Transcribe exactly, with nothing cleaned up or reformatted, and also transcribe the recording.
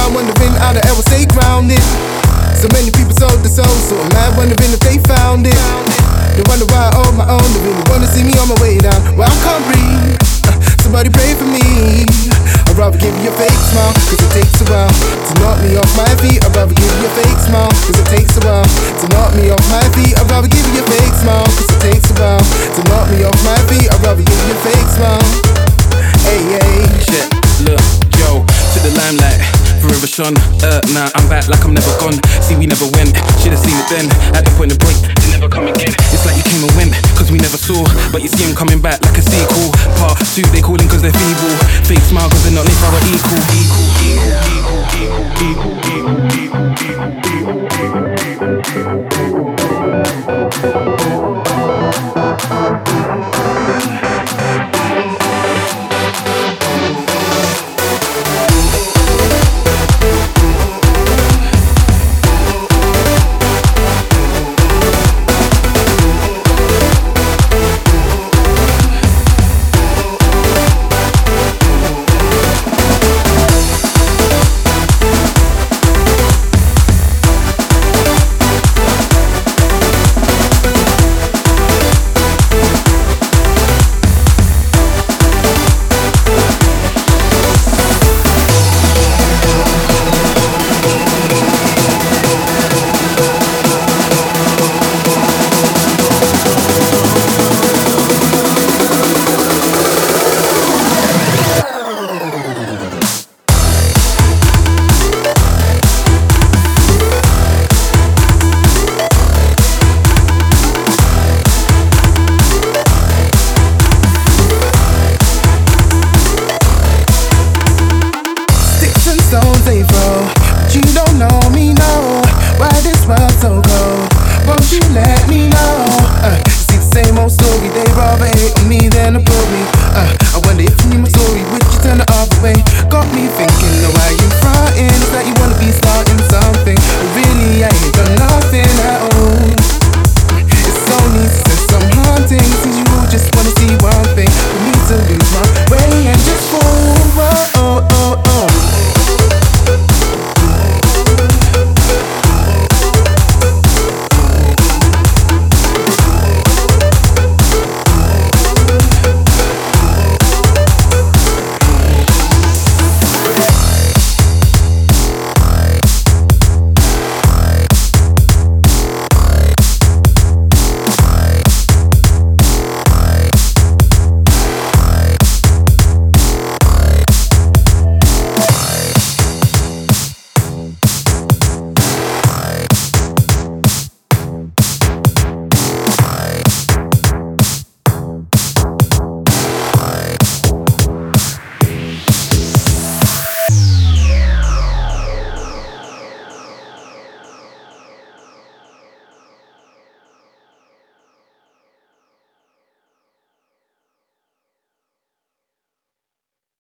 mad wondering how the hell will stay grounded. So many people sold their soul, so I'm mad wondering if they found it. They wonder why I own my own, they really wanna see me on my way down. Well, I can't breathe, uh, somebody pray for me. I'd rather give you a fake smile, cause it takes a while to knock me off my feet. I'd rather give you a fake smile, cause it takes a while to knock me off my feet. I'd rather give you a fake smile, cause it takes a while to knock me off my feet. I'd rather give you a fake smile. Hey, hey. Shit, look, yo, to the limelight, forever shone. Uh, nah, I'm back like I'm never gone. See, we never went, should've seen it then. At the point of break, they never come again. It's like you came and went, cause we never saw. But you see him coming back like a sequel. Part two, they calling cause they're feeble. Fake smile cause they're not live our equal. Equal, equal, equal, equal, equal, equal, equal, stones they throw, but you don't know me, no. Why this world so cold? Won't you let me know? Uh, see the same old story, they rather hate on me than approve me. Uh, I wonder if you knew my story, would you turn the other way? Got me thinking